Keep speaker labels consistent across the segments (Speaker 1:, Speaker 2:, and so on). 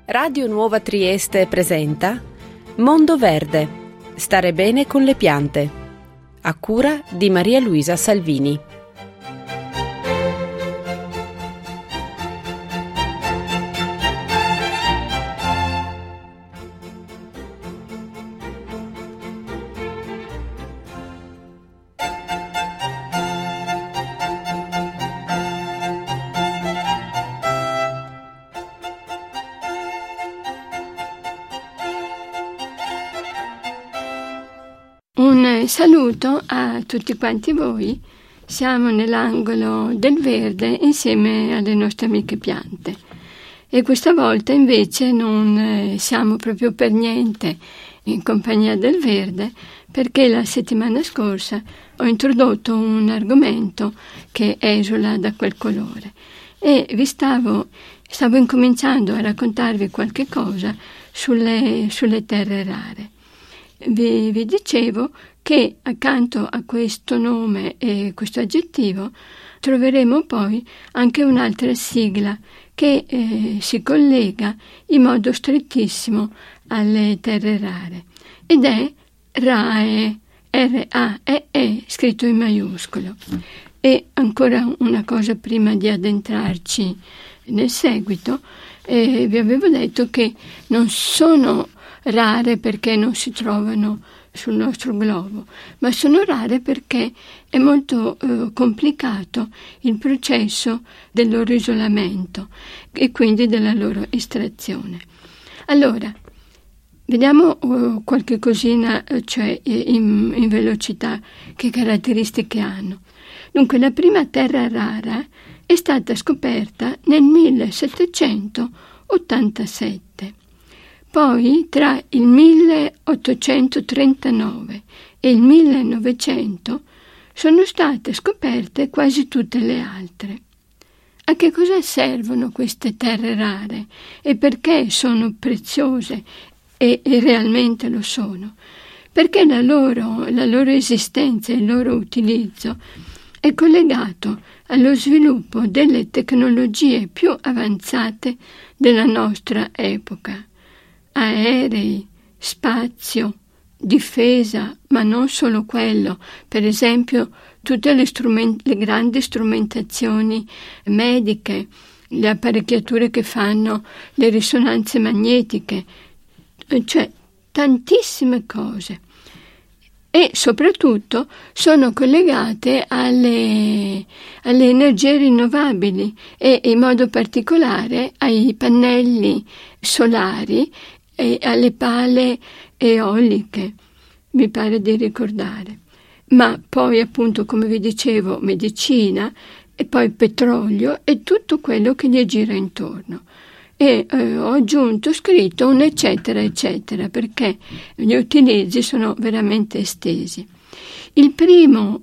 Speaker 1: Radio Nuova Trieste presenta Mondo Verde. Stare bene con le piante. A cura di Maria Luisa Salvini.
Speaker 2: Un saluto a tutti quanti voi. Siamo nell'angolo del verde insieme alle nostre amiche piante e questa volta invece non siamo proprio per niente in compagnia del verde, perché la settimana scorsa ho introdotto un argomento che esula da quel colore e stavo incominciando a raccontarvi qualche cosa sulle terre rare. Vi dicevo che accanto a questo nome e questo aggettivo troveremo poi anche un'altra sigla che si collega in modo strettissimo alle terre rare ed è RAEE, R-A-E-E, scritto in maiuscolo. E ancora una cosa prima di addentrarci nel seguito, vi avevo detto che non sono rare perché non si trovano sul nostro globo, ma sono rare perché è molto complicato il processo del loro isolamento e quindi della loro estrazione. Allora, vediamo qualche cosina, cioè in velocità, che caratteristiche hanno. Dunque, la prima terra rara è stata scoperta nel 1787. Poi, tra il 1839 e il 1900, sono state scoperte quasi tutte le altre. A che cosa servono queste terre rare e perché sono preziose e realmente lo sono? Perché la loro esistenza e il loro utilizzo è collegato allo sviluppo delle tecnologie più avanzate della nostra epoca. Aerei, spazio, difesa, ma non solo quello, per esempio tutte le grandi strumentazioni mediche, le apparecchiature che fanno le risonanze magnetiche, cioè tantissime cose. E soprattutto sono collegate alle energie rinnovabili e in modo particolare ai pannelli solari e alle pale eoliche, mi pare di ricordare. Ma poi appunto, come vi dicevo, medicina e poi petrolio e tutto quello che gli gira intorno. E ho aggiunto, scritto un eccetera eccetera, perché gli utilizzi sono veramente estesi. Il primo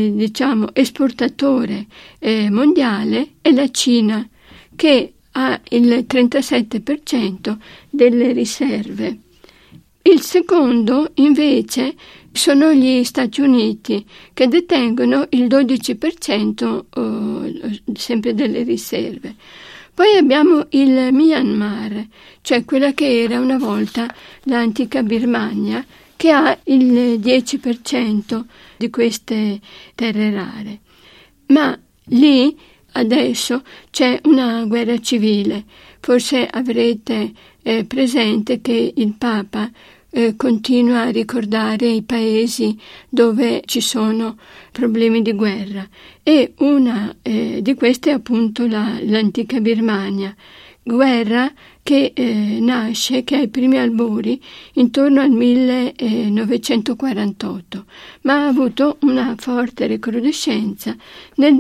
Speaker 2: esportatore mondiale è la Cina, che ha il 37% delle riserve. Il secondo invece sono gli Stati Uniti, che detengono il 12% sempre delle riserve. Poi abbiamo il Myanmar, cioè quella che era una volta l'antica Birmania, che ha il 10% di queste terre rare. Ma lì adesso c'è una guerra civile. Forse avrete presente che il Papa continua a ricordare i paesi dove ci sono problemi di guerra e una di queste è appunto l'antica Birmania, guerra che nasce, che ha i primi albori intorno al 1948, ma ha avuto una forte recrudescenza nel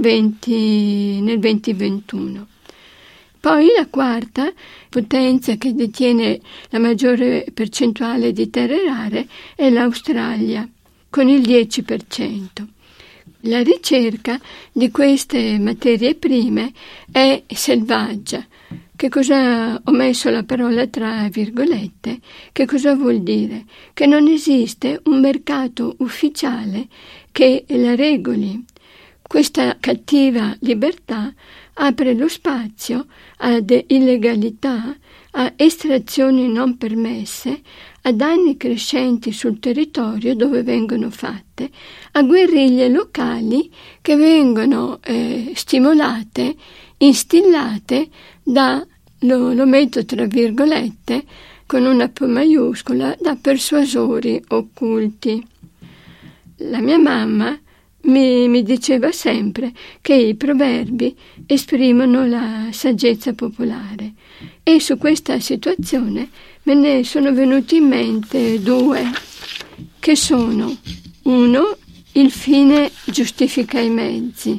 Speaker 2: 2021. Poi la quarta potenza che detiene la maggiore percentuale di terre rare è l'Australia, con il 10%. La ricerca di queste materie prime è selvaggia. Che cosa ho messo la parola tra virgolette? Che cosa vuol dire? Che non esiste un mercato ufficiale che la regoli. Questa cattiva libertà apre lo spazio ad illegalità, a estrazioni non permesse, a danni crescenti sul territorio dove vengono fatte, a guerriglie locali che vengono stimolate, instillate lo metto tra virgolette, con una P maiuscola, da persuasori occulti. La mia mamma mi diceva sempre che i proverbi esprimono la saggezza popolare, e su questa situazione me ne sono venuti in mente due, che sono: uno, il fine giustifica i mezzi,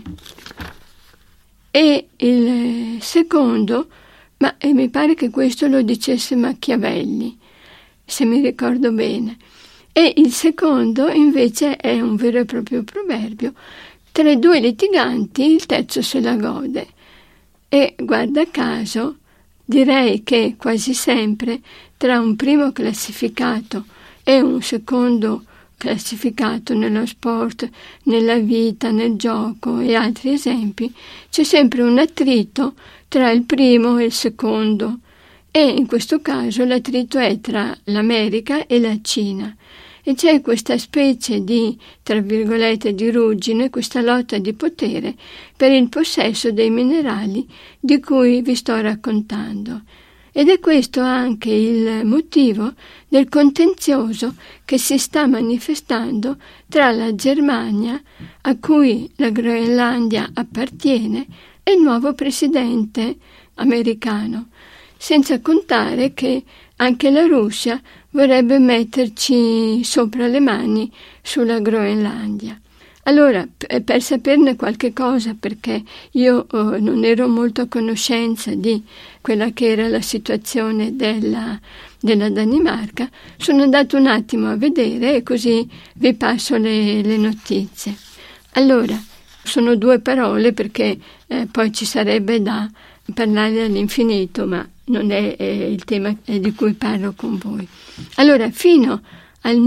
Speaker 2: e il secondo, mi pare che questo lo dicesse Machiavelli, se mi ricordo bene. E il secondo invece è un vero e proprio proverbio: tra i due litiganti il terzo se la gode. E guarda caso, direi che quasi sempre tra un primo classificato e un secondo classificato nello sport, nella vita, nel gioco e altri esempi, c'è sempre un attrito tra il primo e il secondo, e in questo caso l'attrito è tra l'America e la Cina. E c'è questa specie di, tra virgolette, di ruggine, questa lotta di potere per il possesso dei minerali di cui vi sto raccontando. Ed è questo anche il motivo del contenzioso che si sta manifestando tra la Germania, a cui la Groenlandia appartiene, e il nuovo presidente americano, senza contare che anche la Russia vorrebbe metterci sopra le mani sulla Groenlandia. Allora, per saperne qualche cosa, perché io non ero molto a conoscenza di quella che era la situazione della Danimarca, sono andato un attimo a vedere e così vi passo le notizie. Allora, sono due parole perché poi ci sarebbe da parlare all'infinito, ma non è il tema di cui parlo con voi. Allora, fino al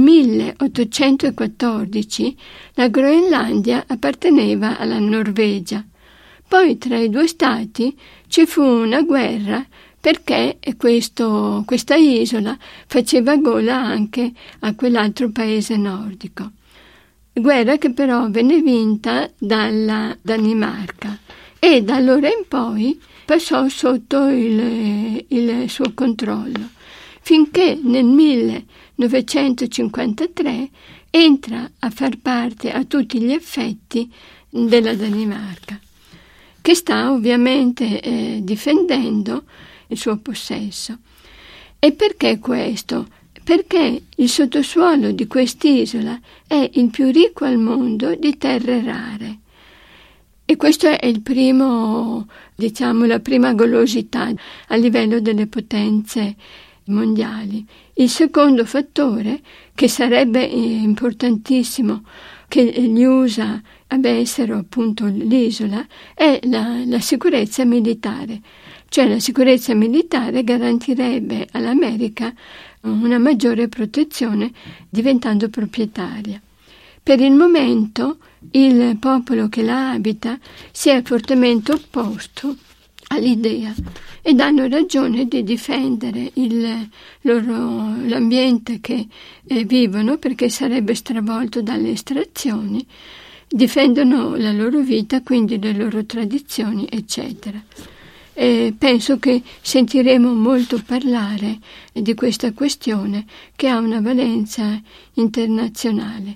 Speaker 2: 1814 la Groenlandia apparteneva alla Norvegia. Poi tra i due stati ci fu una guerra perché questa isola faceva gola anche a quell'altro paese nordico. Guerra che però venne vinta dalla Danimarca e da allora in poi passò sotto il suo controllo, finché nel 1953 entra a far parte a tutti gli effetti della Danimarca, che sta ovviamente difendendo il suo possesso. E perché questo? Perché il sottosuolo di quest'isola è il più ricco al mondo di terre rare. E questo è il primo, la prima golosità a livello delle potenze mondiali. Il secondo fattore, che sarebbe importantissimo che gli USA avessero appunto l'isola, è la sicurezza militare. Cioè la sicurezza militare garantirebbe all'America una maggiore protezione diventando proprietaria. Per il momento il popolo che la abita si è fortemente opposto all'idea ed hanno ragione di difendere l'ambiente che vivono, perché sarebbe stravolto dalle estrazioni, difendono la loro vita, quindi le loro tradizioni, eccetera. Penso che sentiremo molto parlare di questa questione che ha una valenza internazionale.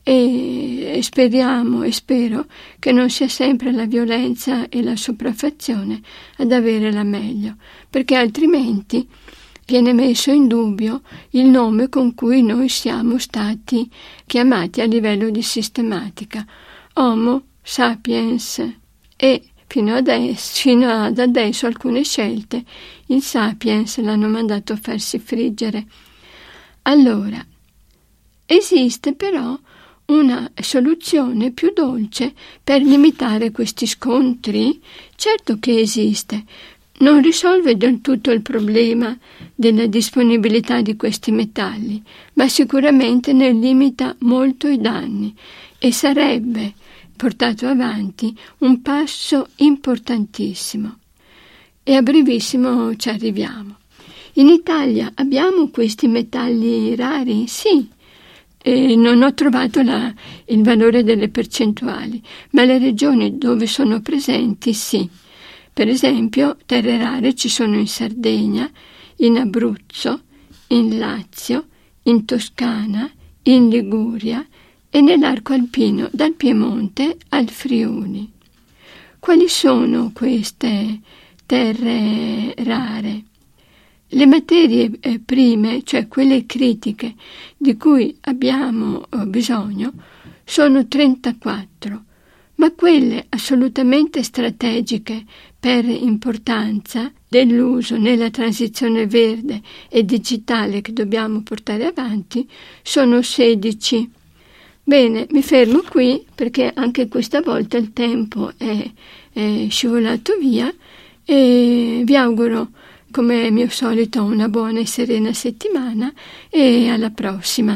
Speaker 2: E speriamo e spero che non sia sempre la violenza e la sopraffazione ad avere la meglio, perché altrimenti viene messo in dubbio il nome con cui noi siamo stati chiamati a livello di sistematica, Homo sapiens, e fino ad adesso alcune scelte il sapiens l'hanno mandato a farsi friggere. Allora, esiste però una soluzione più dolce per limitare questi scontri? Certo che esiste. Non risolve del tutto il problema della disponibilità di questi metalli, ma sicuramente ne limita molto i danni e sarebbe portato avanti un passo importantissimo. E a brevissimo ci arriviamo. In Italia abbiamo questi metalli rari? Sì. Non ho trovato il valore delle percentuali, ma le regioni dove sono presenti sì. Per esempio, terre rare ci sono in Sardegna, in Abruzzo, in Lazio, in Toscana, in Liguria e nell'arco alpino dal Piemonte al Friuli. Quali sono queste terre rare? Le materie prime, cioè quelle critiche di cui abbiamo bisogno, sono 34, ma quelle assolutamente strategiche per importanza dell'uso nella transizione verde e digitale che dobbiamo portare avanti sono 16. Bene, mi fermo qui perché anche questa volta il tempo è scivolato via e vi auguro, come è mio solito, una buona e serena settimana e alla prossima.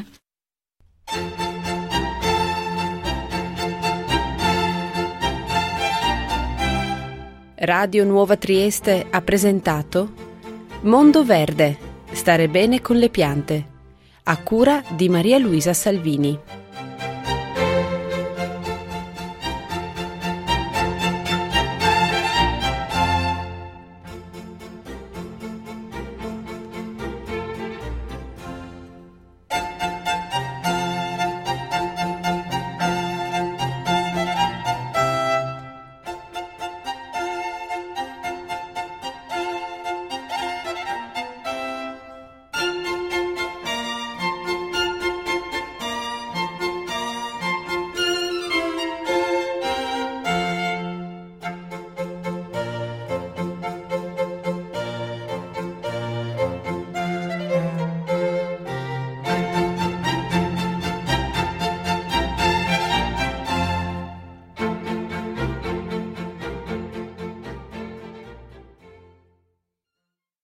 Speaker 1: Radio Nuova Trieste ha presentato Mondo Verde, stare bene con le piante, a cura di Maria Luisa Salvini.